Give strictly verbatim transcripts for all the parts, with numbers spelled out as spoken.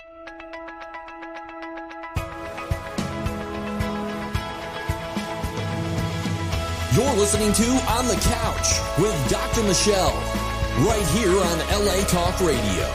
You're listening to On the Couch with Doctor Michelle, right here on L A Talk Radio.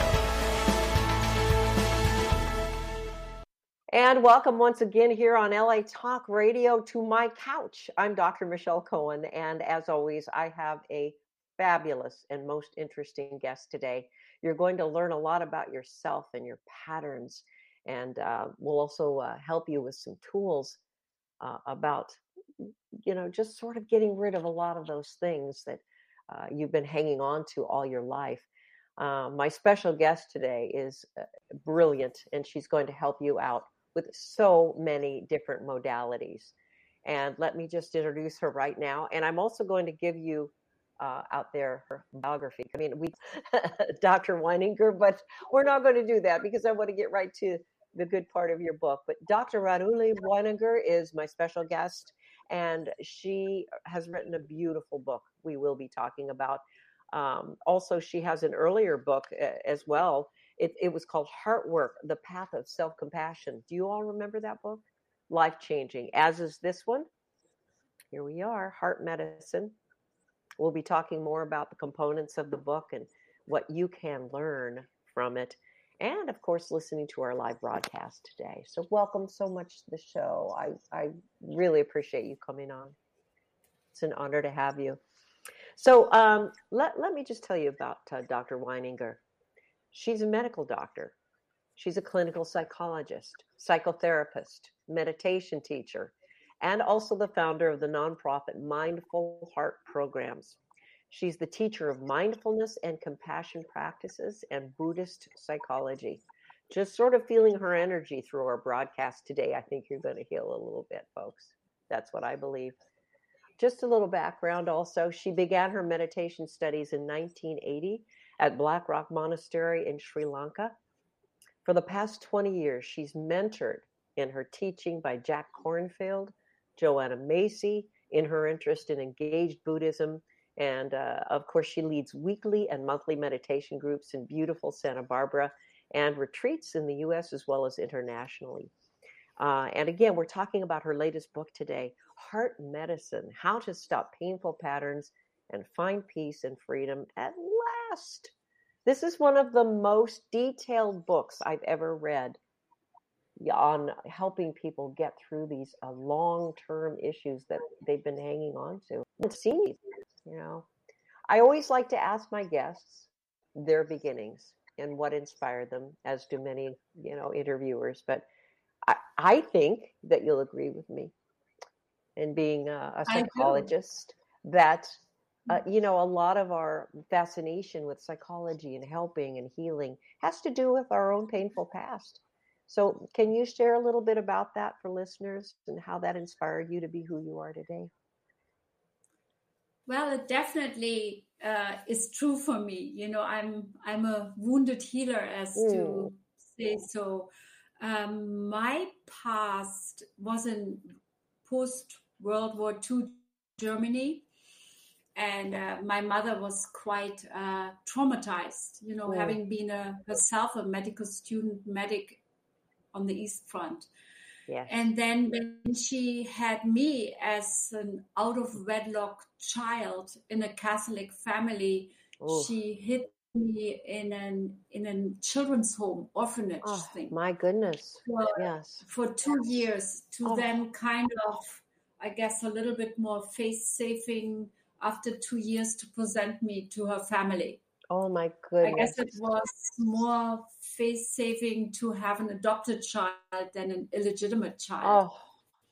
And welcome once again here on L A Talk Radio to my couch. I'm Doctor Michelle Cohen, and as always, I have a fabulous and most interesting guest today. You're going to learn a lot about yourself and your patterns, and uh, we'll also uh, help you with some tools uh, about, you know, just sort of getting rid of a lot of those things that uh, you've been hanging on to all your life. Uh, my special guest today is uh, brilliant, and she's going to help you out with so many different modalities. And let me just introduce her right now. And I'm also going to give you uh, out there her biography. I mean, we, Doctor Weininger, but we're not going to do that because I want to get right to the good part of your book. But Doctor Radule Weininger is my special guest, and she has written a beautiful book we will be talking about. Um, also, she has an earlier book uh, as well. It, it was called Heart Work, The Path of Self-Compassion. Do you all remember that book? Life-changing, as is this one. Here we are, Heart Medicine. We'll be talking more about the components of the book and what you can learn from it. And, of course, listening to our live broadcast today. So welcome so much to the show. I, I really appreciate you coming on. It's an honor to have you. So um, let, let me just tell you about uh, Doctor Weininger. She's a medical doctor. She's a clinical psychologist, psychotherapist, meditation teacher, and also the founder of the nonprofit Mindful Heart Programs. She's the teacher of mindfulness and compassion practices and Buddhist psychology. Just sort of feeling her energy through our broadcast today, I think you're going to heal a little bit, folks. That's what I believe. Just a little background also. She began her meditation studies in nineteen eighty at Black Rock Monastery in Sri Lanka. For the past twenty years, she's mentored in her teaching by Jack Kornfield, Joanna Macy, in her interest in engaged Buddhism. And uh, of course, she leads weekly and monthly meditation groups in beautiful Santa Barbara and retreats in the U S as well as internationally. Uh, and again, we're talking about her latest book today, Heart Medicine, How to Stop Painful Patterns and Find Peace and Freedom at Last. This is one of the most detailed books I've ever read on helping people get through these uh, long-term issues that they've been hanging on to. See, you know, I always like to ask my guests their beginnings and what inspired them, as do many, you know, interviewers. But I, I think that you'll agree with me in being a, a psychologist that, uh, you know, a lot of our fascination with psychology and helping and healing has to do with our own painful past. So can you share a little bit about that for listeners and how that inspired you to be who you are today? Well, it definitely uh, is true for me. You know, I'm I'm a wounded healer, as mm. to say so. Um, my past was in post-World War Two Germany, and uh, my mother was quite uh, traumatized, you know, mm. having been a, herself a medical student, medic on the East Front. Yes. And then when she had me as an out-of-wedlock child in a Catholic family, oh. she hid me in an in a children's home, orphanage oh, thing. My goodness. For, yes. For two years to oh. then kind of, I guess, a little bit more face-saving after two years to present me to her family. Oh, my goodness. I guess it was more face-saving to have an adopted child than an illegitimate child. Oh.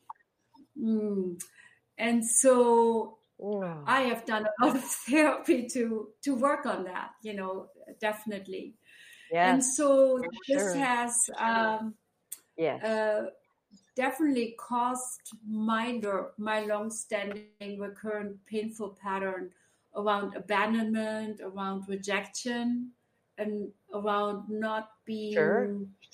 Mm. And so oh. I have done a lot of therapy to, to work on that, you know, definitely. Yes. And so this sure. has um, yes. uh, definitely caused my, my long-standing recurrent painful pattern around abandonment, around rejection, and around not being sure.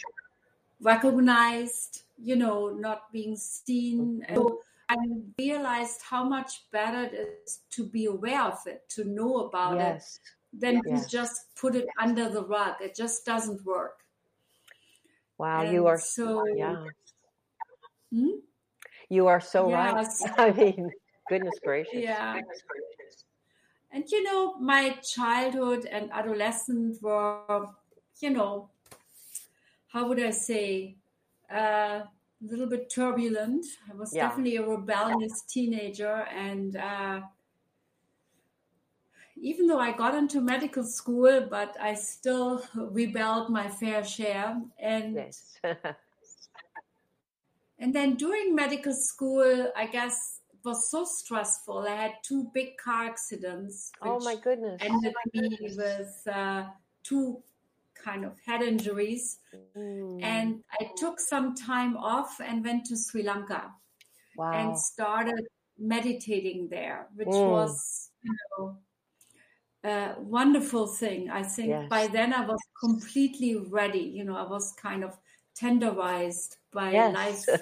recognized, you know, not being seen. Mm-hmm. And so I realized how much better it is to be aware of it, to know about yes. it, than yes. to just put it under the rug. It just doesn't work. Wow, And you are, so, yeah, hmm? you are so right. Yes, I mean, goodness gracious. yeah. And you know, my childhood and adolescence were, you know, how would I say, uh, a little bit turbulent. I was Yeah. definitely a rebellious teenager, and uh, even though I got into medical school, but I still rebelled my fair share. And Yes. and then during medical school, I guess it was so stressful. I had two big car accidents, which Oh my goodness. ended me with uh, two kind of head injuries. Mm. And I took some time off and went to Sri Lanka Wow. and started meditating there, which Mm. was, you know, a wonderful thing. I think Yes. by then I was completely ready. You know, I was kind of tenderized by Yes. life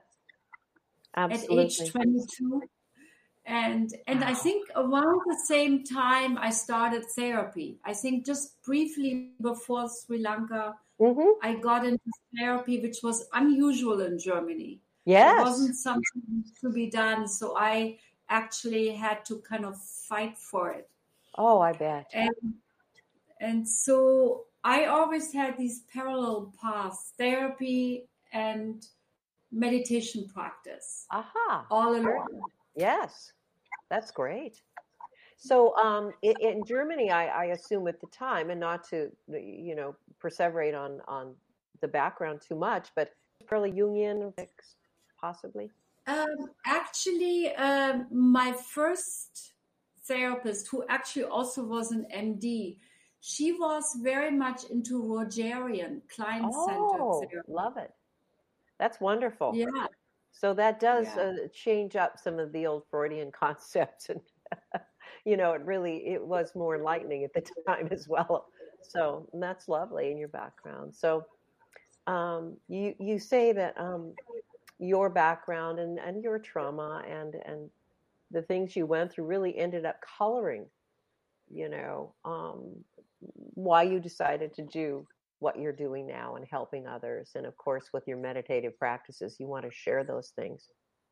at age Absolutely. twenty-two. And and I Wow. think around the same time I started therapy. I think just briefly before Sri Lanka, Mhm. I got into therapy, which was unusual in Germany. It Yes. wasn't something to be done, so I actually had to kind of fight for it. Oh, I bet. And and so I always had these parallel paths, therapy and meditation practice, Aha. all Very along. good. Yes. That's great. So, um, in, in Germany, I, I assume at the time, and not to, you know, perseverate on on the background too much, but fairly Jungian, possibly. Um, actually, um, my first therapist, who actually also was an M D, she was very much into Rogerian, client-centered Oh, therapy. love it. That's wonderful. Yeah, So that does yeah, uh, change up some of the old Freudian concepts, and you know, it really it was more enlightening at the time as well. So that's lovely in your background. So um, you you say that um, your background and, and your trauma and and the things you went through really ended up coloring, you know, um, why you decided to do what you're doing now and helping others. And of course, with your meditative practices, you want to share those things.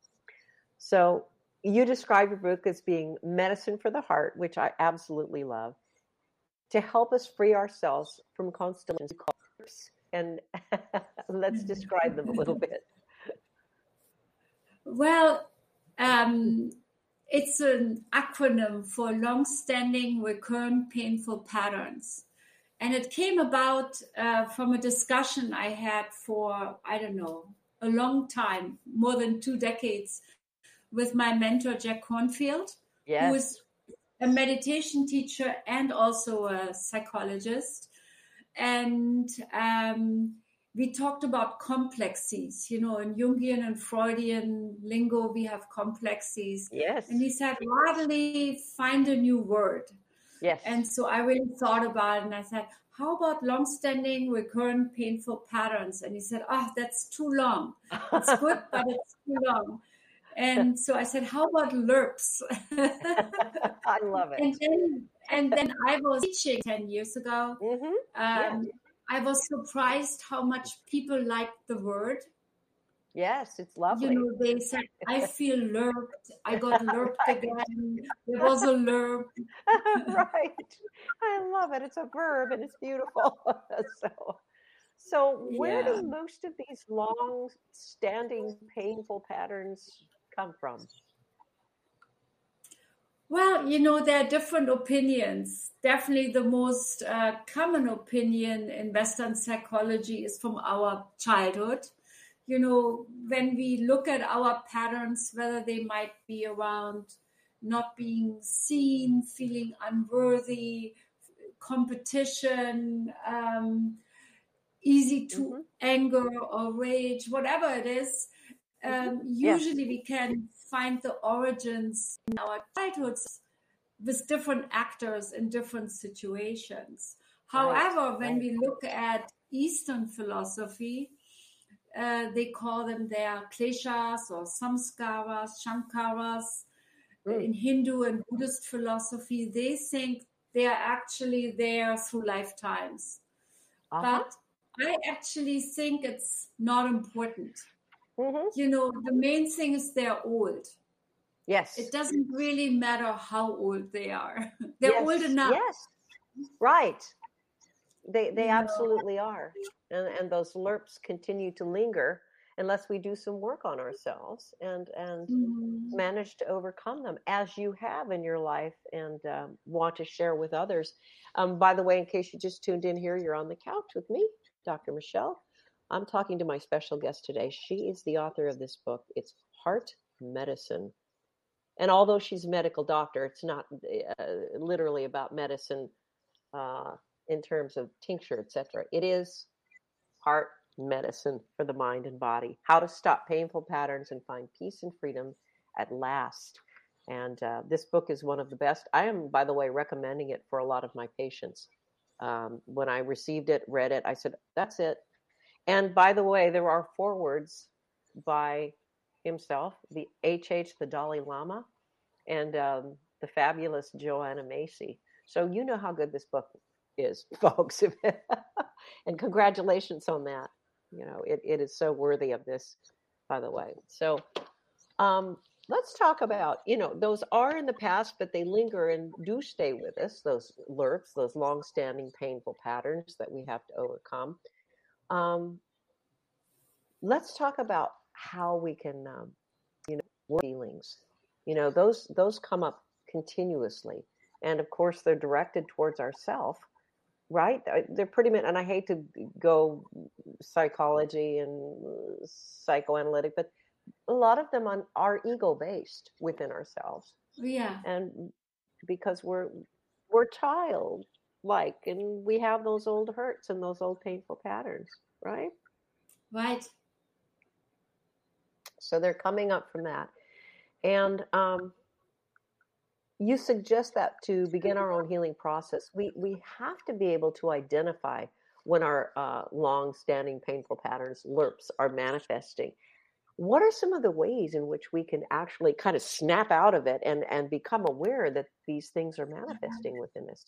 So you describe your book as being medicine for the heart, which I absolutely love, to help us free ourselves from constellations. And let's describe them a little bit. Well, um, it's an acronym for long-standing, recurrent, painful patterns. And it came about uh, from a discussion I had for, I don't know, a long time, more than two decades, with my mentor, Jack Cornfield, Yes. who is a meditation teacher and also a psychologist. And um, we talked about complexes. You know, in Jungian and Freudian lingo, we have complexes. Yes. And he said, Radley, find a new word. Yes. And so I really thought about it, and I said, how about long-standing, recurrent, painful patterns? And he said, oh, that's too long. It's good, but it's too long. And so I said, how about L U R Ps? I love it. And then, and then I was teaching ten years ago. Mm-hmm. Um, Yeah. I was surprised how much people liked the word. Yes, it's lovely. You know, they said, I feel lurped. I got lurped Right. again. There was a lurp. Right. I love it. It's a verb and it's beautiful. so, so where Yeah. do most of these long-standing painful patterns come from? Well, you know, there are different opinions. Definitely the most uh, common opinion in Western psychology is from our childhood. You know, when we look at our patterns, whether they might be around not being seen, feeling unworthy, competition, um, easy to Mm-hmm. anger or rage, whatever it is, um, Mm-hmm. usually Yes. we can find the origins in our childhoods with different actors in different situations. Right. However, when Right. we look at Eastern philosophy, uh, they call them their kleshas or samskaras, shankaras. Mm. In Hindu and Buddhist philosophy, they think they are actually there through lifetimes. Uh-huh. But I actually think it's not important. Mm-hmm. You know, the main thing is they're old. Yes. It doesn't really matter how old they are. They're yes. old enough. Yes. Right. They they You know? absolutely are. And and those L R Ps continue to linger unless we do some work on ourselves and and Mm-hmm. manage to overcome them, as you have in your life, and um, want to share with others. Um, by the way, in case you just tuned in here, you're on the couch with me, Doctor Michelle. I'm talking to my special guest today. She is the author of this book. It's Heart Medicine. And although she's a medical doctor, it's not uh, literally about medicine uh, in terms of tincture, et cetera. It is heart medicine for the mind and body, how to stop painful patterns and find peace and freedom at last. And uh, this book is one of the best. I am, by the way, recommending it for a lot of my patients. Um, when I received it, read it, I said, that's it. And by the way, there are forewords by himself, the H H, the Dalai Lama, and um, the fabulous Joanna Macy. So you know how good this book is, folks. And congratulations on that. You know, it, it is so worthy of this, by the way. So um, let's talk about, you know, those are in the past, but they linger and do stay with us, those L R Ps, those long-standing painful patterns that we have to overcome. Um, let's talk about how we can, um, you know, work feelings. You know, those those come up continuously, and of course they're directed towards ourself, right? They're pretty much, and I hate to go psychology and psychoanalytic, but a lot of them on, are ego-based within ourselves. Yeah, and because we're we're child-like, and we have those old hurts and those old painful patterns, right? right. So they're coming up from that. And um, you suggest that to begin our own healing process, we, we have to be able to identify when our uh, long-standing painful patterns, L R Ps, are manifesting. What are some of the ways in which we can actually kind of snap out of it and, and become aware that these things are manifesting within us?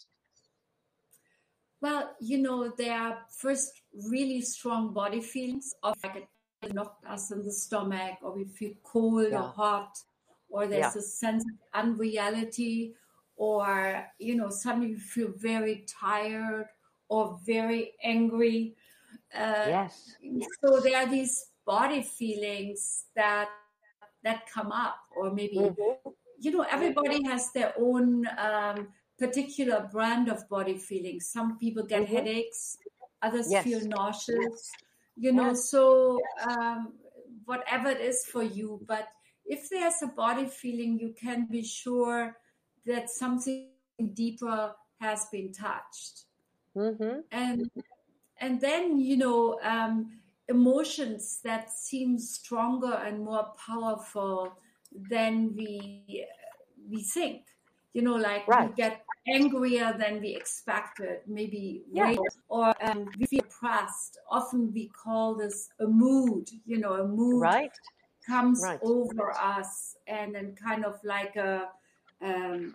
Well, you know, there are first really strong body feelings of like it knocked us in the stomach, or we feel cold Yeah. or hot, or there's Yeah. a sense of unreality, or, you know, suddenly you feel very tired or very angry. Uh, Yes. So there are these body feelings that that come up, or maybe, Mm-hmm. you know, everybody has their own um, particular brand of body feelings. Some people get Mm-hmm. headaches, others Yes. feel nauseous, you know, Yes. so um, whatever it is for you. But if there's a body feeling, you can be sure that something deeper has been touched. Mm-hmm. And and then, you know, um, emotions that seem stronger and more powerful than we we think. You know, like Right. we get angrier than we expected, maybe Yeah. rage, or um, we feel depressed. Often we call this a mood. You know, a mood Right. comes Right. over us, and then kind of like a um,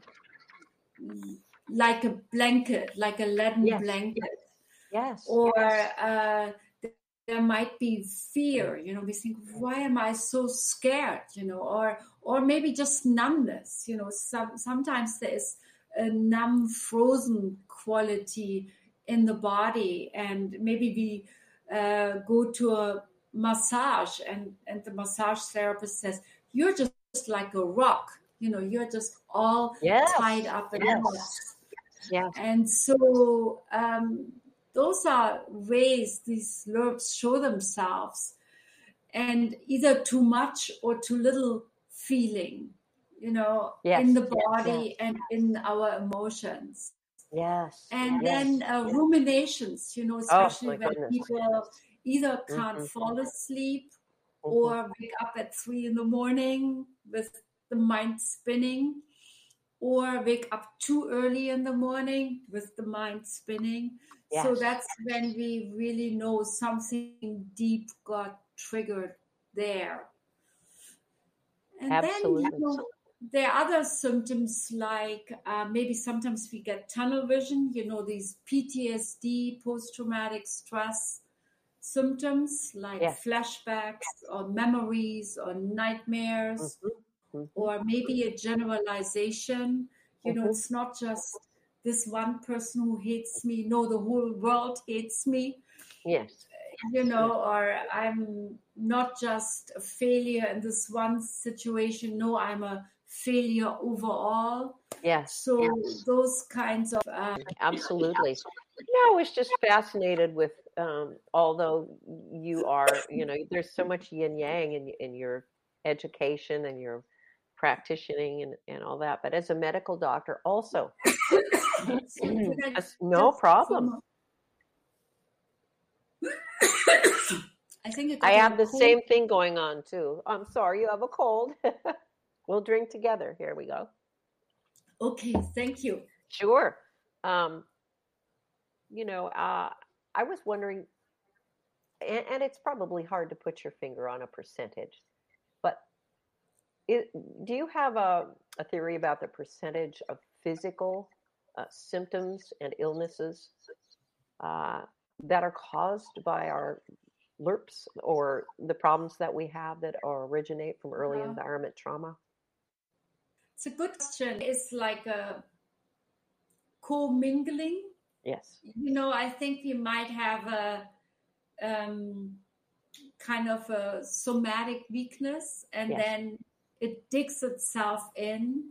like a blanket, like a leaden Yes. blanket. Yes. Or Yes. uh, there might be fear. You know, we think, why am I so scared? You know, or or maybe just numbness. You know, some sometimes there is a numb, frozen quality in the body, and maybe we uh, go to a massage, and and the massage therapist says, you're just like a rock. You know, you're just all Yes. tied up in Yes. knots. Yes. And so um, those are ways these L R Ps show themselves, and either too much or too little feeling, you know, Yes. in the Yes. body and in our emotions. Yes. And Yes. then uh, ruminations, you know, Oh, especially my when goodness. people either can't Mm-hmm. fall asleep Mm-hmm. or wake up at three in the morning with the mind spinning, or wake up too early in the morning with the mind spinning. Yes. So that's when we really know something deep got triggered there. And Absolutely. then, you know, there are other symptoms like uh, maybe sometimes we get tunnel vision, you know, these P T S D, post-traumatic stress symptoms like Yes. flashbacks or memories or nightmares, Mm-hmm. Mm-hmm. or maybe a generalization. You know, Mm-hmm. it's not just this one person who hates me. No, the whole world hates me. Yes. You know, or I'm not just a failure in this one situation. No, I'm a failure overall. Yes. So Yes. those kinds of uh, Absolutely. Yeah, I was just fascinated with, um, although you are, you know, there's so much yin yang in in your education and your practicing and, and all that. But as a medical doctor, also, Could I that's no just problem. I think it I got a have the cold. same thing going on too. I'm sorry, you have a cold. We'll drink together. Here we go. Okay, thank you. Sure. Um, you know, uh, I was wondering, and, and it's probably hard to put your finger on a percentage, but it, do you have a, a theory about the percentage of physical uh, symptoms and illnesses uh, that are caused by our L R Ps or the problems that we have that are originate from early Uh, environment trauma? it's a good question. It's like a co-mingling. Yes. You know, I think we might have a um, kind of a somatic weakness, and Yes. then it digs itself in.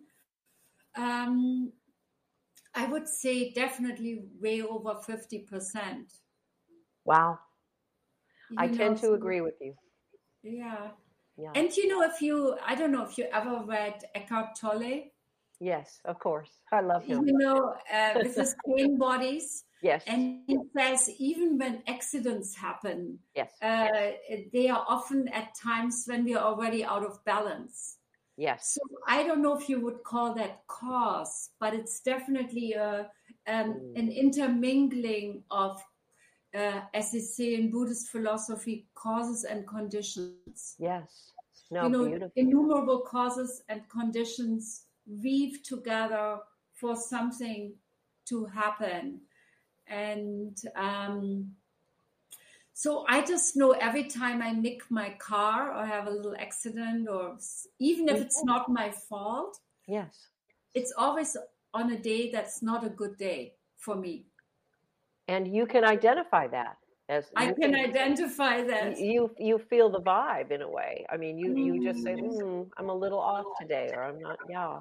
Um, I would say definitely way over fifty percent. Wow. I You know, tend to so, agree with you. yeah. Yeah. And you know, if you, I don't know if you ever read Eckhart Tolle, Yes, of course. I love him. you know, uh, with his pain bodies. Yes. And he says, even when accidents happen, Yes. uh, they are often at times when we are already out of balance. Yes. So I don't know if you would call that cause, but it's definitely a, um, Mm. an intermingling of, uh, as they say in Buddhist philosophy, causes and conditions. Yes. No, You know, beautiful. innumerable causes and conditions weave together for something to happen. And um, so I just know every time I nick my car or have a little accident, or s- even if it's not my fault, Yes. it's always on a day that's not a good day for me. And you can identify that as I you can identify that. you you feel the vibe in a way. I mean, you you just say, Mm. mm, I'm a little off today, or I'm not. Yeah.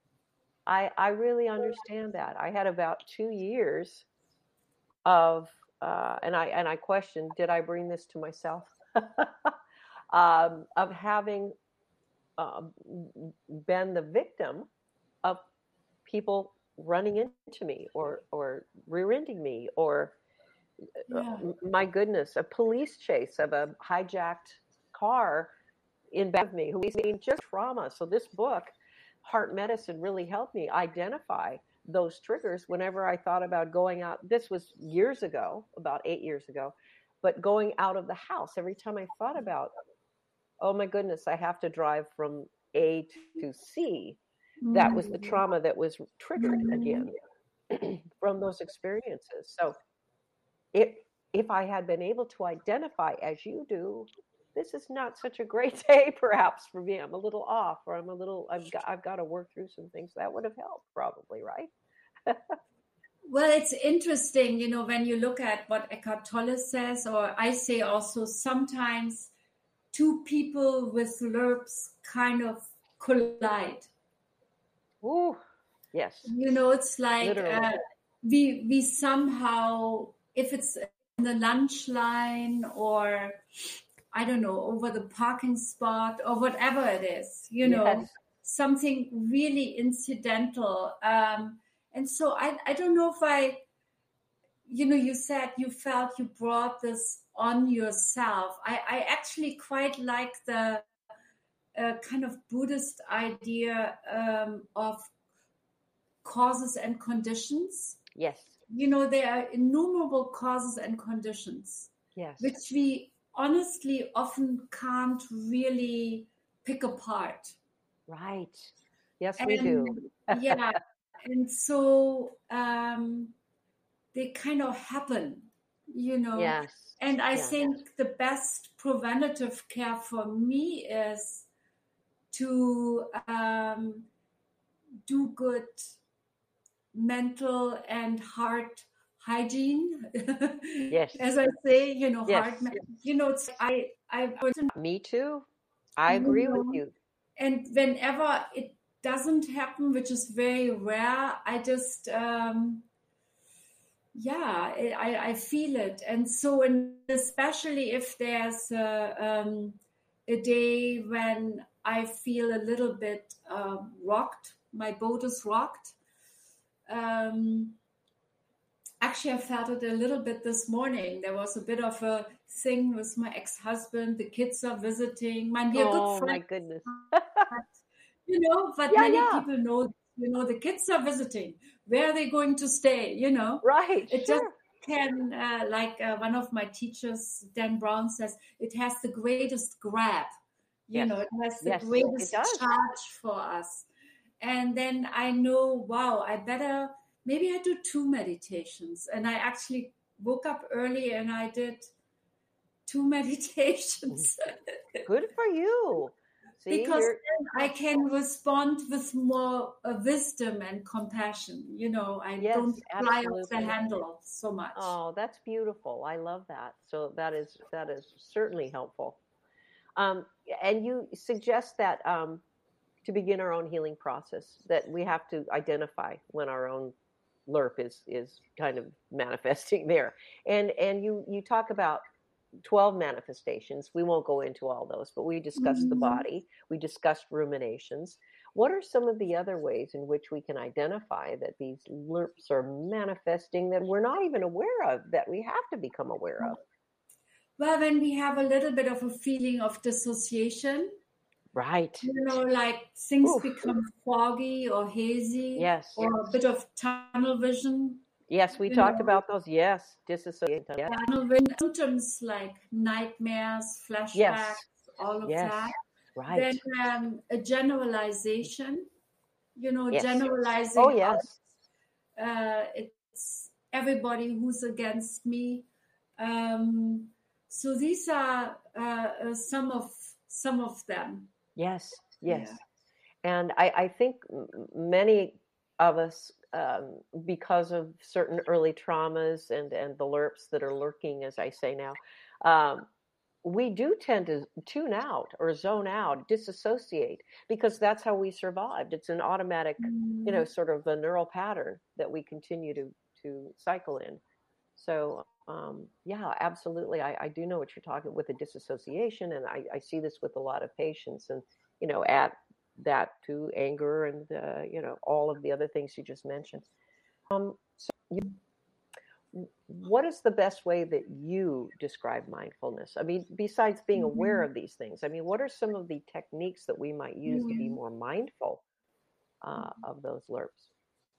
I I really understand that. I had about two years of uh, and I and I questioned, did I bring this to myself? um, of having uh, been the victim of people running into me or or rear-ending me or uh, Yeah. my goodness, a police chase of a hijacked car in back of me who was being just trauma. So this book, Heart Medicine, really helped me identify those triggers whenever I thought about going out. This was years ago, about eight years ago, but going out of the house, every time I thought about, oh my goodness, I have to drive from A to C, that was the trauma that was triggered again from those experiences. So if if I had been able to identify, as you do, this is not such a great day perhaps for me, I'm a little off, or I'm a little I've got I've got to work through some things, that would have helped probably, right? Well, it's interesting, you know, when you look at what Eckhart Tolle says, or I say also, sometimes two people with L R Ps kind of collide. Ooh, yes. You know, it's like Literally. uh, we we somehow, if it's in the lunch line or I don't know, over the parking spot or whatever it is, you know, Yes. something really incidental. Um, and so I, I don't know if I, you know, you said you felt you brought this on yourself. I, I actually quite like the uh, kind of Buddhist idea um, of causes and conditions. Yes. You know, there are innumerable causes and conditions, Yes. which we honestly often can't really pick apart. Right. Yes, And we do. yeah, and so um, they kind of happen. you know. Yes. And I Yeah. think the best preventative care for me is to um, do good mental and heart hygiene. Yes. As I say, you know, Yes. heart, you know, it's, I, I, Me too. I you agree know, with you. and whenever it doesn't happen, which is very rare, I just, um, yeah, I, I feel it. And so, and especially if there's a, um, a day when I feel a little bit uh, rocked, my boat is rocked. Um, actually, I felt it a little bit this morning. There was a bit of a thing with my ex-husband. The kids are visiting. Man, we are good Oh my friends. goodness. You know, but Yeah, many yeah. people know, you know, the kids are visiting. Where are they going to stay? You know, Right. it Sure. just can, uh, like uh, one of my teachers, Dan Brown, says, it has the greatest grab. You Yes. know, it has the Yes, it greatest does. charge for us. And then I know, wow, I better, maybe I do two meditations. And I actually woke up early and I did two meditations. Good for you. See, Because you're then I can respond with more uh, wisdom and compassion. You know, I yes, don't fly off the absolutely. handle so much. Oh, that's beautiful. I love that. So that is that is certainly helpful. Um, and you suggest that um, to begin our own healing process, that we have to identify when our own L E R P is is kind of manifesting there. And and you you talk about twelve manifestations. We won't go into all those, but we discussed Mhm. the body. We discussed ruminations. What are some of the other ways in which we can identify that these L E R Ps are manifesting that we're not even aware of, that we have to become aware of? Well, when we have a little bit of a feeling of dissociation, Right. you know, like things Oof. become foggy or hazy, Yes. or a bit of tunnel vision. Yes, we you talked know, about those. Yes. Disassociate. Yeah. tunnel vision symptoms like nightmares, flashbacks, Yes. all of Yes. that. Right. Then um, a generalization, you know, Yes. generalizing Oh, yes. out, uh, it's everybody who's against me. Um, so these are uh, uh, some of some of them. Yes. Yes. Yeah. And I, I think m- many of us, um, because of certain early traumas and, and the L E R Ps that are lurking, as I say now, um, we do tend to tune out or zone out, disassociate, because that's how we survived. It's an automatic, you know, sort of a neural pattern that we continue to, to cycle in. So, um, yeah, absolutely. I, I do know what you're talking with the disassociation, and I, I see this with a lot of patients, and, you know, add that to anger and, uh, you know, all of the other things you just mentioned. Um, so you, what is the best way that you describe mindfulness? I mean, besides being aware of these things, I mean, what are some of the techniques that we might use to be more mindful uh, of those L E R Ps?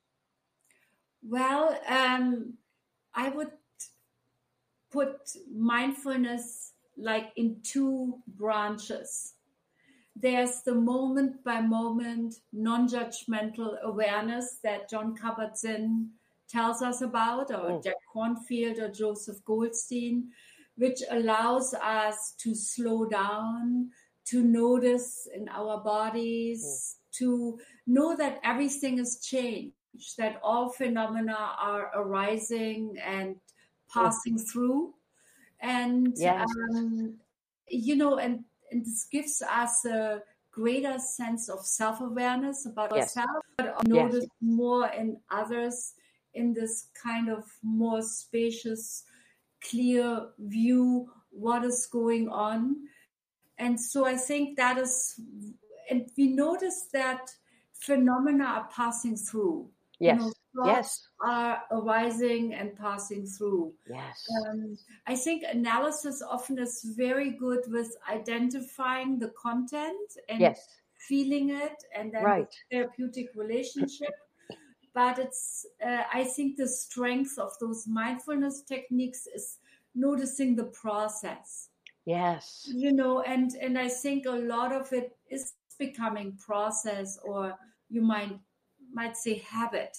Well, um, I would put mindfulness like in two branches. There's the moment by moment, non-judgmental awareness that Jon Kabat-Zinn tells us about, or Mm. Jack Kornfield or Joseph Goldstein, which allows us to slow down, to notice in our bodies, mm. to know that everything is changed, that all phenomena are arising and passing mm. through. And, yes. um, you know, and, and this gives us a greater sense of self-awareness about yes. ourselves, but notice yes. more in others in this kind of more spacious, clear view, what is going on. And so I think that is, and we notice that phenomena are passing through. Yes. You know, thoughts yes. are arising and passing through. Yes. Um, I think analysis often is very good with identifying the content and yes. feeling it, and then right. the therapeutic relationship. But it's, uh, I think the strength of those mindfulness techniques is noticing the process. Yes. You know, and, and I think a lot of it is becoming process, or you might might say habit.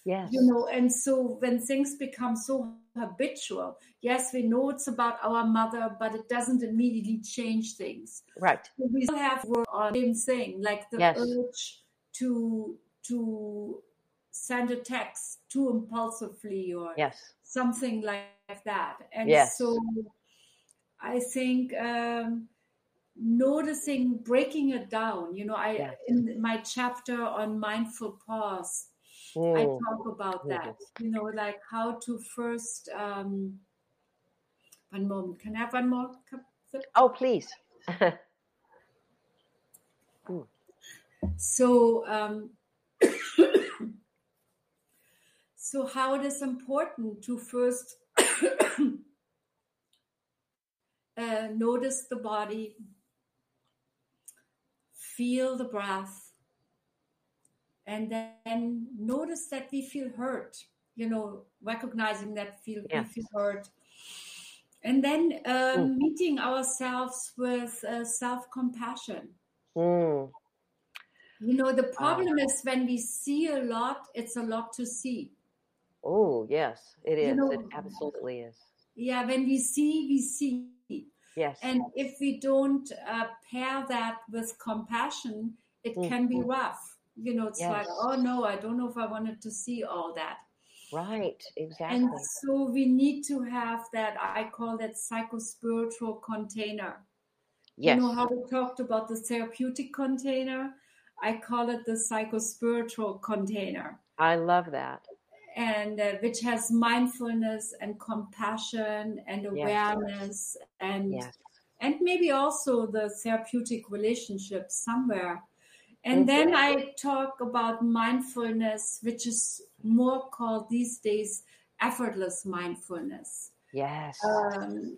Yes. You know, and so when things become so habitual, yes, we know it's about our mother, but it doesn't immediately change things. Right. So we still have to work on the same thing, like the Yes. urge to to send a text too impulsively or Yes. something like that. And Yes. so I think um, noticing, breaking it down, you know, I Yes. in my chapter on mindful pause, Mm. I talk about that, Mhm. you know, like how to first, um, one moment, can I have one more cup? Oh, please. Mm. So, um, so how it is important to first uh, notice the body, feel the breath, and then notice that we feel hurt, you know, recognizing that feel, Yes. we feel hurt. And then um, Mm. meeting ourselves with uh, self-compassion. Mm. You know, the Ah. problem is when we see a lot, it's a lot to see. Oh, yes, it You is. know, It absolutely is. yeah, when we see, we see. Yes. And if we don't uh, pair that with compassion, it Mm. can be rough. You know, it's Yes. like, oh no, I don't know if I wanted to see all that. Right. And Exactly. so we need to have that, I call that psychospiritual container. You Yes. know how we talked about the therapeutic container? I call it the psychospiritual container. I love that. And uh, which has mindfulness and compassion and Yes. awareness and Yes. and maybe also the therapeutic relationship somewhere. And Mhm. then I talk about mindfulness, which is more called these days effortless mindfulness. Yes. Um,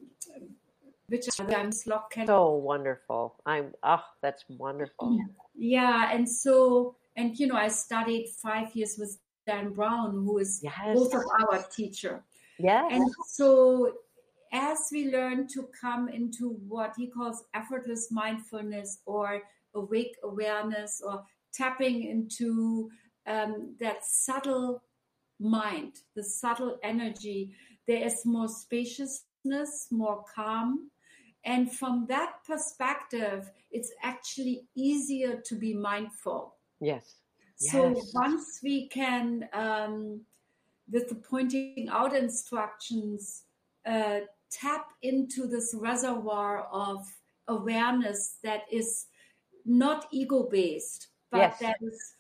which is I'm So wonderful. I'm oh, that's wonderful. Yeah, and so and you know, I studied five years with Dan Brown, who is Yes. both of our teacher. Yes. And so as we learn to come into what he calls effortless mindfulness or awake awareness or tapping into um, that subtle mind, the subtle energy, there is more spaciousness, more calm. And from that perspective, it's actually easier to be mindful. Yes. So Yes. once we can, um, with the pointing out instructions, uh, tap into this reservoir of awareness that is not ego-based, but Yes. that is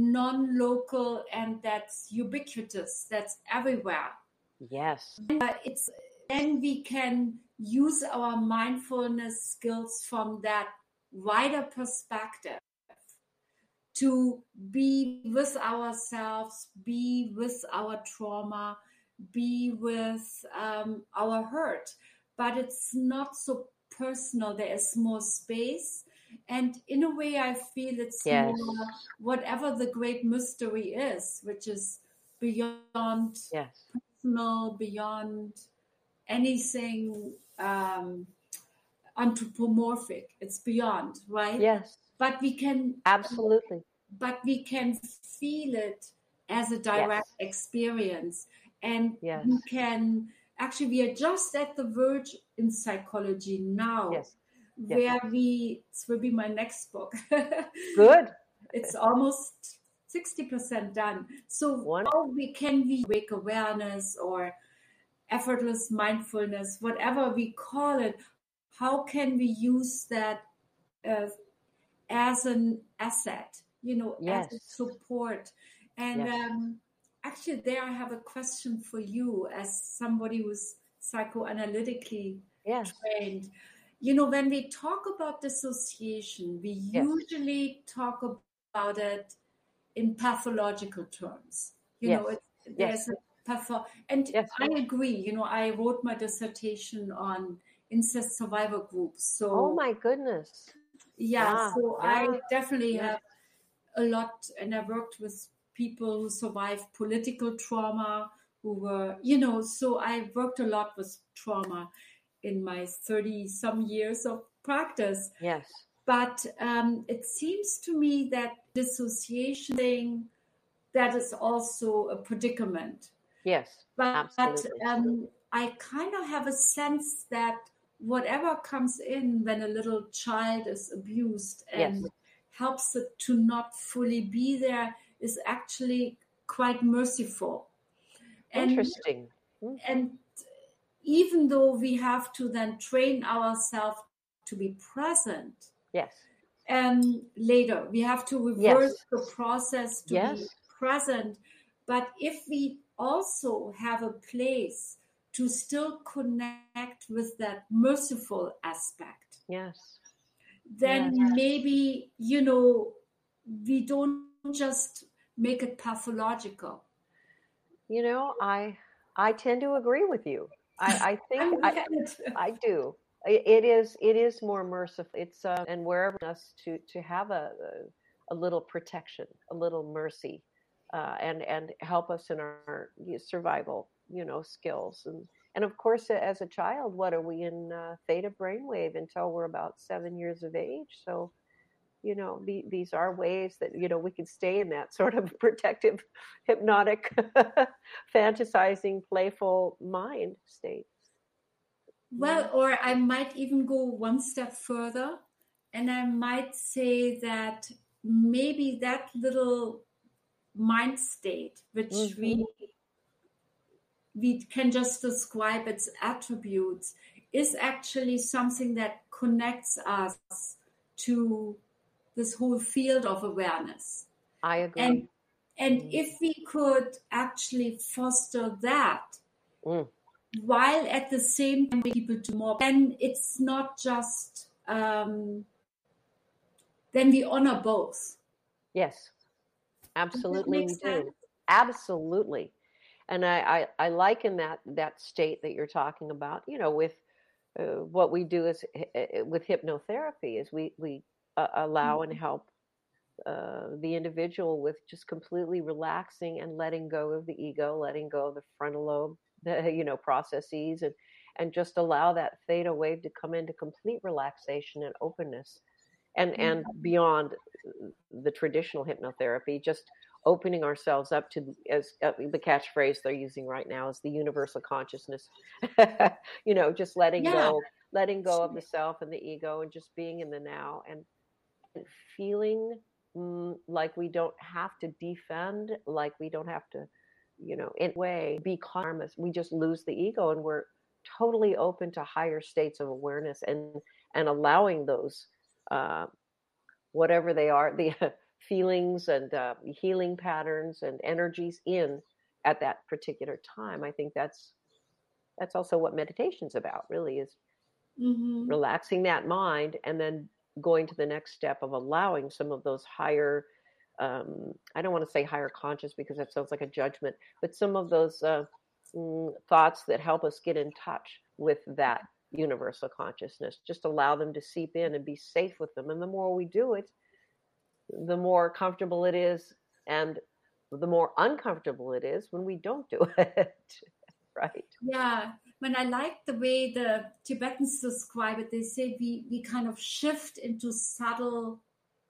non-local and that's ubiquitous, that's everywhere. Yes. Uh, it's then we can use our mindfulness skills from that wider perspective to be with ourselves, be with our trauma, be with um, our hurt. But it's not so personal. There is more space. And in a way, I feel it's Yes. more whatever the great mystery is, which is beyond Yes. personal, beyond anything um, anthropomorphic. It's beyond, right? Yes. But we can Absolutely. but we can feel it as a direct Yes. experience, and Yes. we can actually we are just at the verge in psychology now. Yes. Yes. Where we this will be my next book. Good. It's almost sixty percent done. So One. how we can we wake awareness or effortless mindfulness, whatever we call it, how can we use that uh, as an asset, you know, Yes. as a support? And Yes. um, actually, there I have a question for you as somebody who's psychoanalytically Yes. trained. You know, when we talk about dissociation, we Yes. usually talk about it in pathological terms. You Yes. know, it's, Yes. there's a patho, and Yes. I agree. You know, I wrote my dissertation on incest survivor groups. So, Oh my goodness. yeah, Yeah. so Yeah. I definitely Yes. have a lot, and I worked with people who survived political trauma, who were, you know, so I worked a lot with trauma in my thirty some years of practice. Yes. But um, it seems to me that dissociation thing that is also a predicament. Yes, But absolutely. um, I kind of have a sense that whatever comes in when a little child is abused and Yes. helps it to not fully be there is actually quite merciful. And, Interesting. Mhm. and even though we have to then train ourselves to be present, Yes. and later we have to reverse Yes. the process to Yes. be present. But if we also have a place to still connect with that merciful aspect, Yes. then Yes. maybe, you know, we don't just make it pathological. You know, I I tend to agree with you. I I think I'm I glad. I do. I- It is it is more merciful. It's uh, and wherever us to to have a a, a little protection, a little mercy, uh, and and help us in our survival, you know, skills. And and of course, as a child, what are we in uh, theta brainwave until we're about seven years of age? So you know, the, these are ways that you know we can stay in that sort of protective, hypnotic, fantasizing, playful mind state. Well, or I might even go one step further, and I might say that maybe that little mind state, which Mm-hmm. we we can just describe its attributes, is actually something that connects us to this whole field of awareness. I agree. And and Mm. if we could actually foster that, Mm. while at the same time people do more, then it's not just um, then we honor both. Yes, Does that absolutely, make we sense? do. Absolutely, and I, I I liken that that state that you're talking about. You know, with uh, what we do is uh, with hypnotherapy is we we uh, allow and help uh, the individual with just completely relaxing and letting go of the ego, letting go of the frontal lobe, the you know processes, and and just allow that theta wave to come into complete relaxation and openness, and and beyond the traditional hypnotherapy, just opening ourselves up to as uh, the catchphrase they're using right now is the universal consciousness. you know, just letting Yeah. go, letting go of the self and the ego, and just being in the now and feeling mm, like we don't have to defend, like we don't have to, you know, in a way be karmas. We just lose the ego and we're totally open to higher states of awareness and and allowing those, uh, whatever they are, the feelings and uh, healing patterns and energies in at that particular time. I think that's that's also what meditation's about. Really, is Mm-hmm. relaxing that mind and then going to the next step of allowing some of those higher um, I don't want to say higher conscious because that sounds like a judgment, but some of those uh, mm, thoughts that help us get in touch with that universal consciousness, just allow them to seep in and be safe with them. And the more we do it, the more comfortable it is, and the more uncomfortable it is when we don't do it. Right? Yeah, when I like the way the Tibetans describe it, they say we we kind of shift into subtle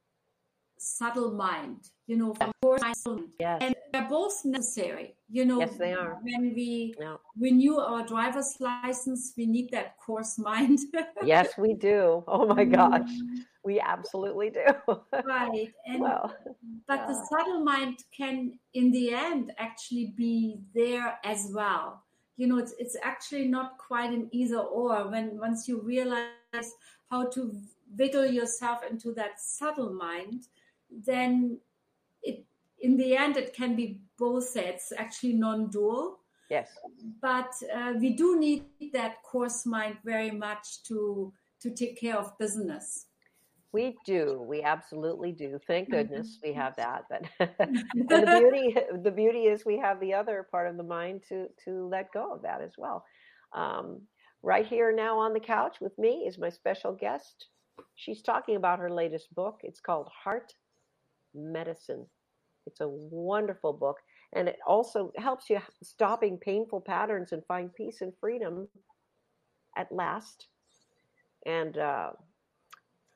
subtle mind, you know, from coarse mind. Yes. And they're both necessary. You know, Yes, they are. when we Yeah. renew our driver's license, we need that coarse mind. Yes, we do. Oh my gosh, we absolutely do. Right. And Well, but yeah. the subtle mind can in the end actually be there as well. You know, it's it's actually not quite an either or. When once you realize how to wiggle yourself into that subtle mind, then it in the end it can be both. It's actually non-dual. Yes. But uh, we do need that coarse mind very much to to take care of business. We do. We absolutely do. Thank goodness we have that. But and the beauty the beauty is we have the other part of the mind to to let go of that as well. Um, right here now on the couch with me is my special guest. She's talking about her latest book. It's called Heart Medicine. It's a wonderful book, and it also helps you stopping painful patterns and find peace and freedom at last. And uh,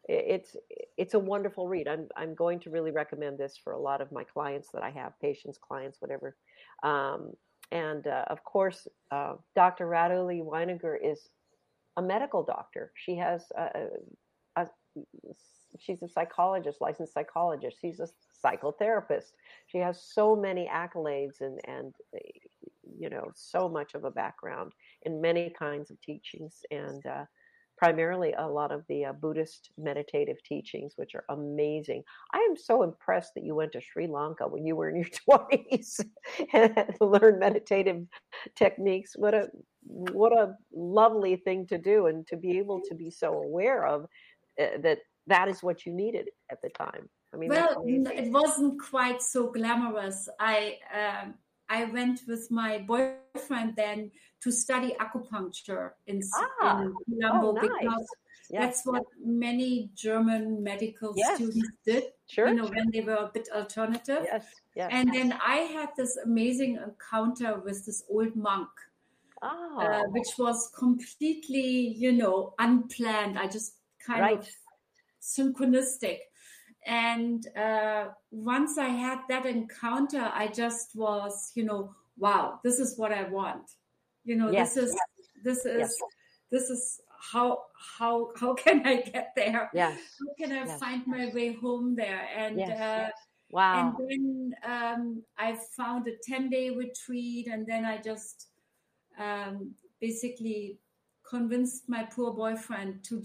it's it's a wonderful read. I'm I'm going to really recommend this for a lot of my clients that I have, patients, clients, whatever. Um, and uh, of course, uh, Doctor Raduli Weininger is a medical doctor. She has a, a, she's a psychologist, licensed psychologist. She's a psychotherapist. She has so many accolades and and you know so much of a background in many kinds of teachings, and uh, primarily a lot of the uh, Buddhist meditative teachings, which are amazing. I am so impressed that you went to Sri Lanka when you were in your twenties and learned meditative techniques. What a what a lovely thing to do, and to be able to be so aware of uh, that that is what you needed at the time. I mean, well, it wasn't quite so glamorous. I um, I went with my boyfriend then to study acupuncture in, ah, in Colombo, oh, nice. because yes, that's what yes. many German medical yes. students did, sure, you know, sure. when they were a bit alternative. Yes, yes. And then I had this amazing encounter with this old monk, oh. uh, which was completely, you know, unplanned. I just kind right. of synchronistic. And uh, once I had that encounter, I just was, you know, wow, this is what I want. You know, yes. this is, yes. this is, yes. this is how, how, how can I get there? Yes. How can I yes. find my way home there? And, yes. uh, wow. And then um, I found a ten day retreat, and then I just um, basically convinced my poor boyfriend to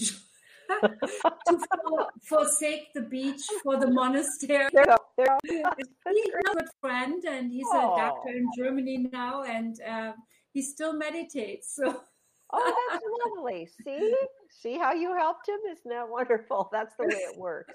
to forsake the beach for the monastery. There, there. He's a good friend, and he's oh. a doctor in Germany now, and uh, he still meditates. So, oh, that's lovely. See, see how you helped him? Isn't that wonderful? That's the way it works.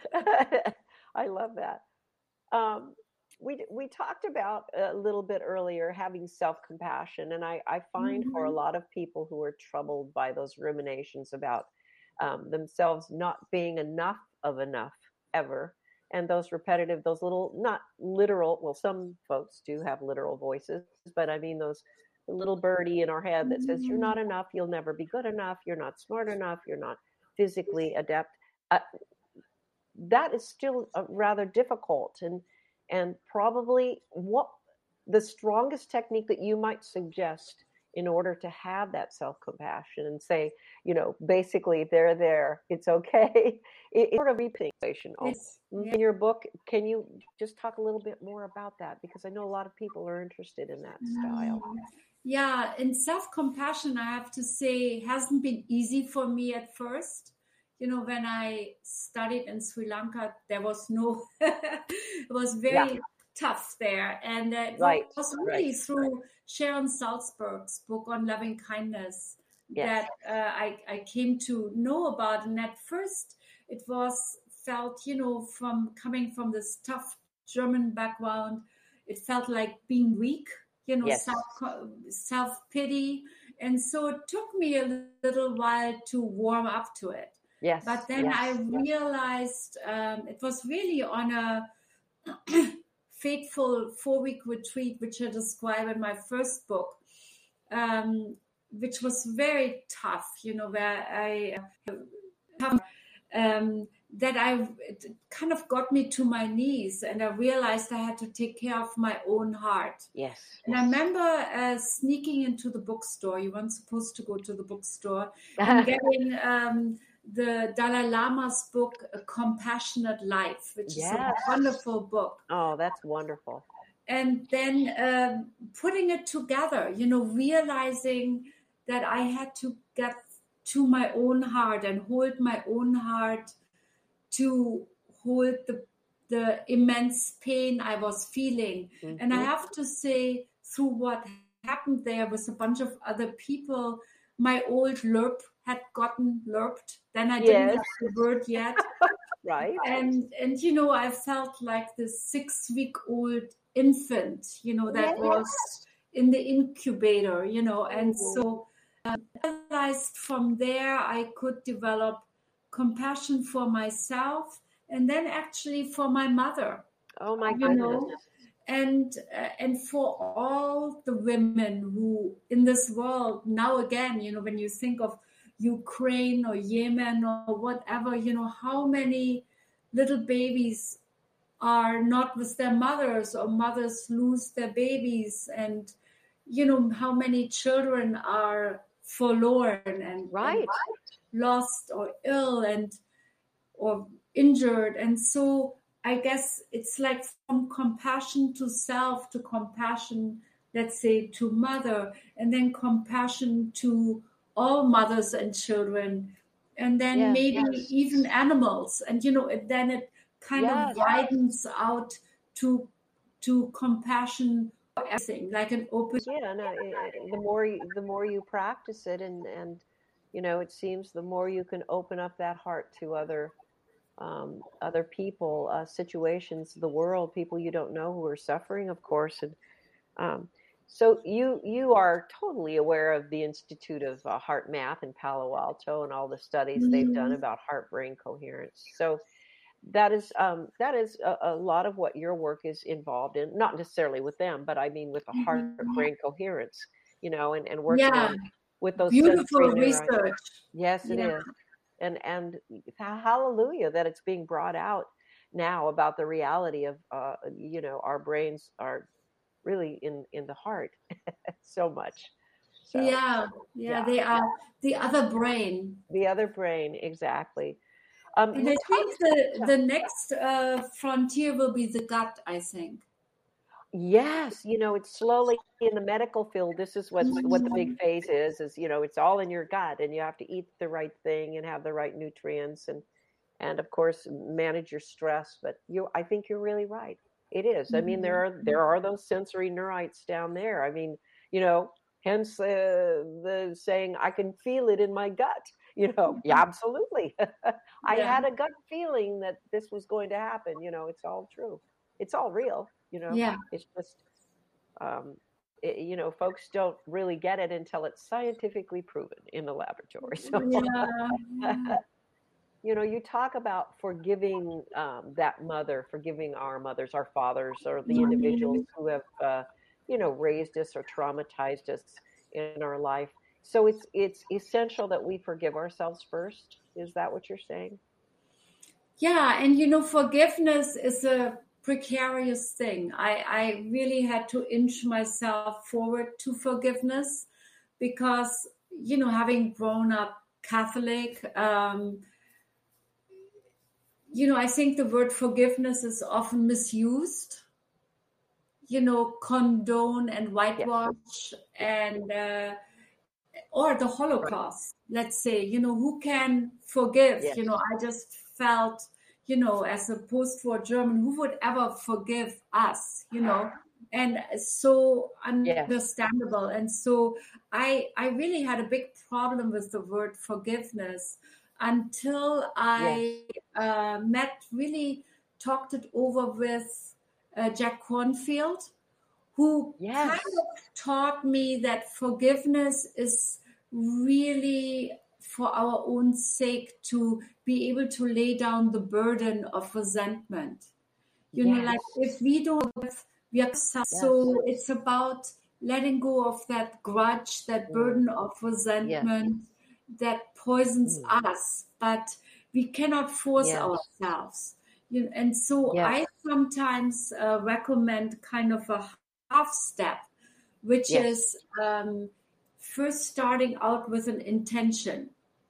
I love that. Um, we we talked about a little bit earlier having self-compassion, and I, I find mm-hmm. for a lot of people who are troubled by those ruminations about Um, themselves not being enough of enough ever, and those repetitive, those little, not literal, well, some folks do have literal voices, but I mean those little birdie in our head that says you're not enough, you'll never be good enough, you're not smart enough, you're not physically adept. Uh, that is still uh, rather difficult, and and probably what the strongest technique that you might suggest in order to have that self-compassion and say, you know, basically they're there, it's okay. It's sort of repetition. Yes. In your book, can you just talk a little bit more about that? Because I know a lot of people are interested in that style. Yeah, and self-compassion, I have to say, hasn't been easy for me at first. You know, when I studied in Sri Lanka, there was no, it was very yeah. tough there. And uh, it right. was really right. through Sharon Salzberg's book on loving kindness yes. that uh, I, I came to know about. And at first it was felt, you know, from coming from this tough German background, it felt like being weak, you know, yes. self, self-pity. And so it took me a little while to warm up to it. Yes. But then yes. I realized um, it was really on a fateful four-week retreat, which I describe in my first book, um, which was very tough, you know, where I uh, um, that I it kind of got me to my knees, and I realized I had to take care of my own heart. Yes. And yes. I remember uh, sneaking into the bookstore. You weren't supposed to go to the bookstore, and getting um, the Dalai Lama's book, A Compassionate Life, which yes. is a wonderful book. Oh, that's wonderful. And then um, putting it together, you know, realizing that I had to get to my own heart and hold my own heart to hold the the immense pain I was feeling. Mm-hmm. And I have to say, through what happened there with a bunch of other people, my old lerp had gotten lerped. Then I didn't yes. have the word yet. Right. And, and, you know, I felt like this six-week-old infant, you know, that yes. was in the incubator, you know. And mm-hmm. so uh, I realized from there I could develop compassion for myself and then actually for my mother. Oh, my you goodness. know? And uh, and for all the women who in this world now again, you know, when you think of Ukraine or Yemen or whatever, you know, how many little babies are not with their mothers, or mothers lose their babies, and, you know, how many children are forlorn and, right. and lost or ill and or injured. And so I guess it's like from compassion to self to compassion, let's say, to mother, and then compassion to all mothers and children, and then Yes, maybe yes. even animals. And, you know, it, then it kind Yes. of widens out to to compassion for everything, like an open. Yeah, no, it, it- the more you, the more you practice it, and and you know, it seems the more you can open up that heart to other um, other people, uh, situations, the world, people you don't know who are suffering, of course. And um, so you you are totally aware of the Institute of uh, Heart Math in Palo Alto and all the studies they've done about heart-brain coherence. So that is um, that is a, a lot of what your work is involved in, not necessarily with them, but I mean with the heart-brain coherence, you know, and, and working Yeah, on with those beautiful sensory neurons. research. Yes, it Yeah. is. And and hallelujah that it's being brought out now about the reality of uh, you know, our brains are really in in the heart so much. So Yeah, yeah, yeah, they are the other brain. the other brain, exactly. Um, And you I think talked, the, yeah. the next uh, frontier will be the gut, I think. Yes, you know, it's slowly in the medical field. This is what's what the big phase is, is, you know, it's all in your gut, and you have to eat the right thing and have the right nutrients, and and of course manage your stress. But you, I think you're really right. It is. I mean, there are there are those sensory neurites down there. I mean, you know, hence uh, the saying, I can feel it in my gut. You know, yeah, absolutely. I Yeah. had a gut feeling that this was going to happen. You know, it's all true. It's all real. You know, Yeah. it's just, um, it, you know, folks don't really get it until it's scientifically proven in the laboratory. So, Yeah. you know, you talk about forgiving um, that mother, forgiving our mothers, our fathers, or the individuals who have, uh, you know, raised us or traumatized us in our life. So it's it's essential that we forgive ourselves first. Is that what you're saying? Yeah, and you know, forgiveness is a precarious thing. I, I really had to inch myself forward to forgiveness because, you know, having grown up Catholic, um, you know, I think the word forgiveness is often misused. You know, condone and whitewash, yes. and uh, or the Holocaust, right. Let's say, you know, who can forgive? Yes. You know, I just felt, you know, as a post-war German, who would ever forgive us, you know? And so understandable. Yes. And so I I really had a big problem with the word forgiveness until I yes. uh, met, really talked it over with uh, Jack Kornfield, who yes. kind of taught me that forgiveness is really for our own sake, to be able to lay down the burden of resentment. You yes. know, like if we don't, we are yes. so it's about letting go of that grudge, that burden mm. of resentment yes. that poisons mm. us, but we cannot force yes. ourselves. You know, and so yes. I sometimes uh, recommend kind of a half step, which yes. is um, first starting out with an intention.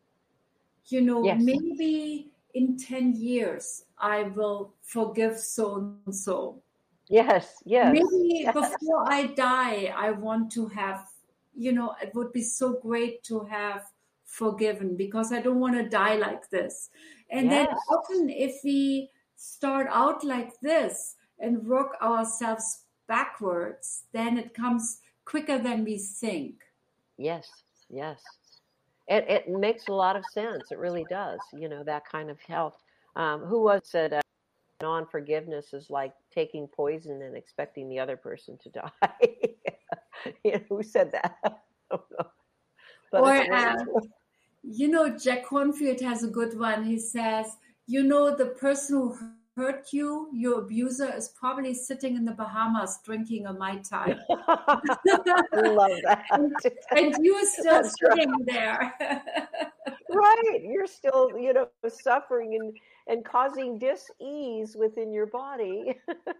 You know, yes. maybe in ten years, I will forgive so and so. Yes, yes. Maybe yes. before I die, I want to have, you know, it would be so great to have forgiven because I don't want to die like this. And yes. then often if we start out like this and work ourselves backwards, then it comes quicker than we think. Yes, yes. It, it makes a lot of sense. It really does. You know, that kind of health. Um, who was said uh, non-forgiveness is like taking poison and expecting the other person to die. You know, who said that? I don't know. But or, uh, you know, Jack Kornfield has a good one. He says, you know, the person who hurt you, your abuser, is probably sitting in the Bahamas drinking a Mai Tai. I love that. and, and you are still That's sitting right. there. Right. You're still, you know, suffering and, and causing dis-ease within your body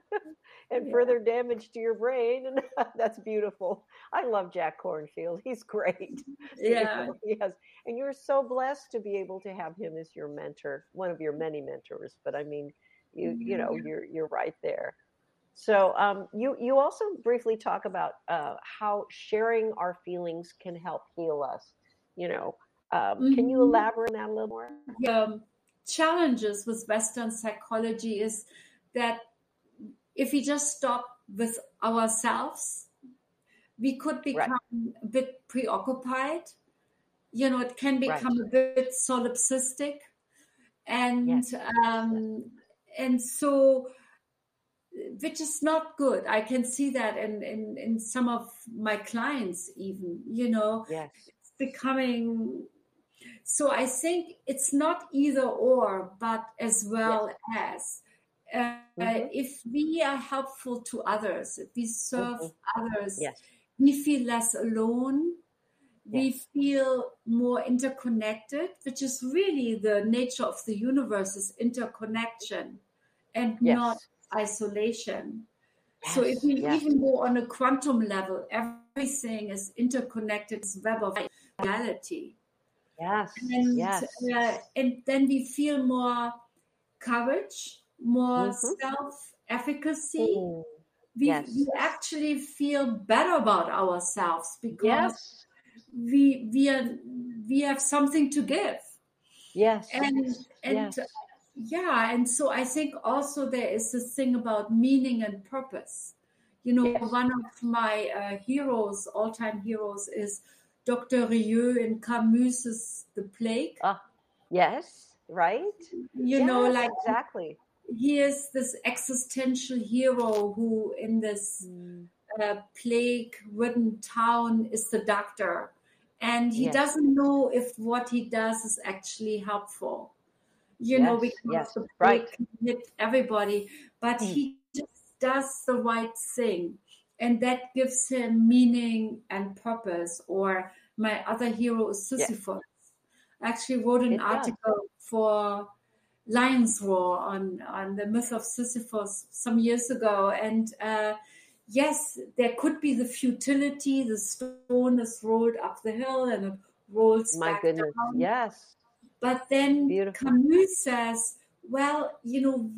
and Yeah. further damage to your brain. And that's beautiful. I love Jack Kornfield. He's great. Yeah. You know, yes. And you're so blessed to be able to have him as your mentor, one of your many mentors. But I mean, you, you know, you're, you're right there. So um, you, you also briefly talk about uh, how sharing our feelings can help heal us, you know. Um, can you Mhm. elaborate on that a little more? The challenges with Western psychology is that if we just stop with ourselves, we could become Right. a bit preoccupied. You know, it can become Right. a bit solipsistic, and Yes. um, and so, which is not good. I can see that in, in, in some of my clients, even, you know, Yes. it's becoming. So I think it's not either or, but as well as uh, Mm-hmm. if we are helpful to others, if we serve Mm-hmm. others, Yes. we feel less alone. We Yes. feel more interconnected, which is really the nature of the universe, is interconnection and not Yes. isolation. So if Yes. we Yes. even go on a quantum level, everything is interconnected, it's web of reality. Yes. And, Yes. uh, and then we feel more courage, more Mm-hmm. self-efficacy. Mm. We, Yes. we actually feel better about ourselves because Yes. we we are we have something to give. Yes. And and Yes. yeah, and so I think also there is this thing about meaning and purpose. You know, Yes. one of my uh, heroes, all-time heroes, is Doctor Rieu in Camus's The Plague. Ah, yes. Right. You Yes, know, like exactly. he is this existential hero who, in this Mm. uh, plague-ridden town, is the doctor, and he Yes. doesn't know if what he does is actually helpful. You know, Yes. because Yes. the Right. plague can hit everybody, but Mm. he just does the right thing, and that gives him meaning and purpose. Or my other hero is Yes. Sisyphus. I actually wrote an It does. article for Lion's Roar on on the myth of Sisyphus some years ago, and uh, yes, there could be the futility. The stone is rolled up the hill and it rolls My back goodness. down. Yes. But then Beautiful. Camus says, well, you know,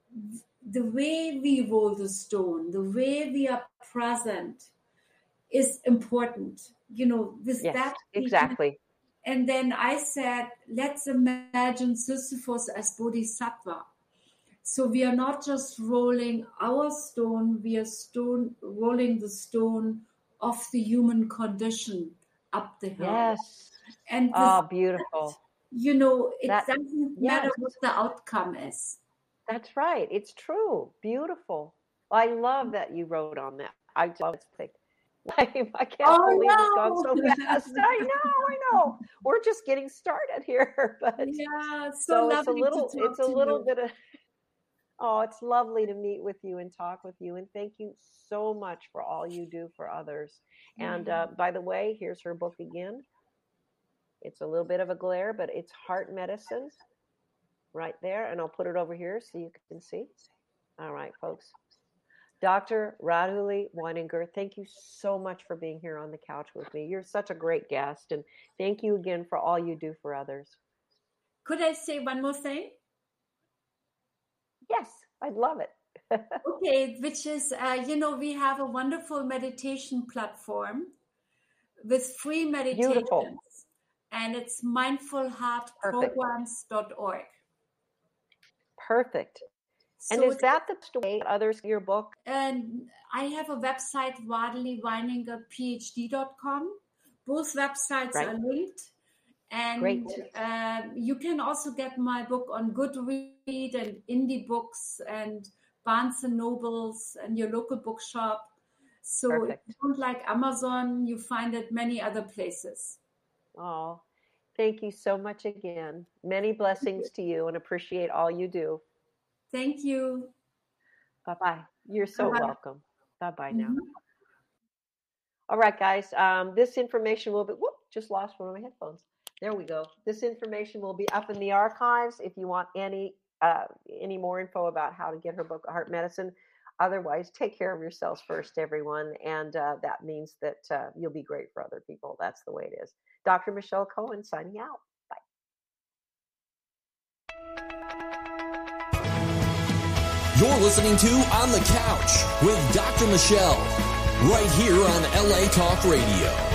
the way we roll the stone, the way we are present is important. You know, with Yes. that we can. Exactly. And then I said, let's imagine Sisyphus as Bodhisattva. So we are not just rolling our stone, we are stone rolling the stone of the human condition up the hill. Yes. And with Oh, that, beautiful. you know, it That. doesn't matter Yes. what the outcome is. That's right. It's true. Beautiful. I love that you wrote on that. I just love it. I can't Oh, believe no. it's gone so fast. I know, I know. We're just getting started here, but Yeah, it's so so, it's a lovely little, to talk it's a to little you. bit of. Oh, it's lovely to meet with you and talk with you, and thank you so much for all you do for others. And uh, by the way, here's her book again. It's a little bit of a glare, but it's Heart Medicine, right there, and I'll put it over here so you can see. All right, folks. Doctor Raduli Weininger, thank you so much for being here on the couch with me. You're such a great guest, and thank you again for all you do for others. Could I say one more thing? Yes, I'd love it. Okay, which is, uh, you know, we have a wonderful meditation platform with free meditations, Beautiful. and it's mindful heart programs dot org. Perfect. And So is that the way others your book? And I have a website, Raduli Weininger P H D dot com. Both websites Right. are linked. And Great. uh, you can also get my book on Goodread and Indie Books and Barnes and Nobles and your local bookshop. So Perfect. if you don't like Amazon, you find it many other places. Oh, thank you so much again. Many blessings to you, and appreciate all you do. Thank you. Bye-bye. You're so Bye-bye. welcome. Bye-bye now. Mhm. All right, guys. Um, this information will be, whoop, just lost one of my headphones. There we go. This information will be up in the archives if you want any uh, any more info about how to get her book, Heart Medicine. Otherwise, take care of yourselves first, everyone. And uh, that means that uh, you'll be great for other people. That's the way it is. Doctor Michelle Cohen signing out. Bye. You're listening to On the Couch with Doctor Michelle, right here on L A Talk Radio.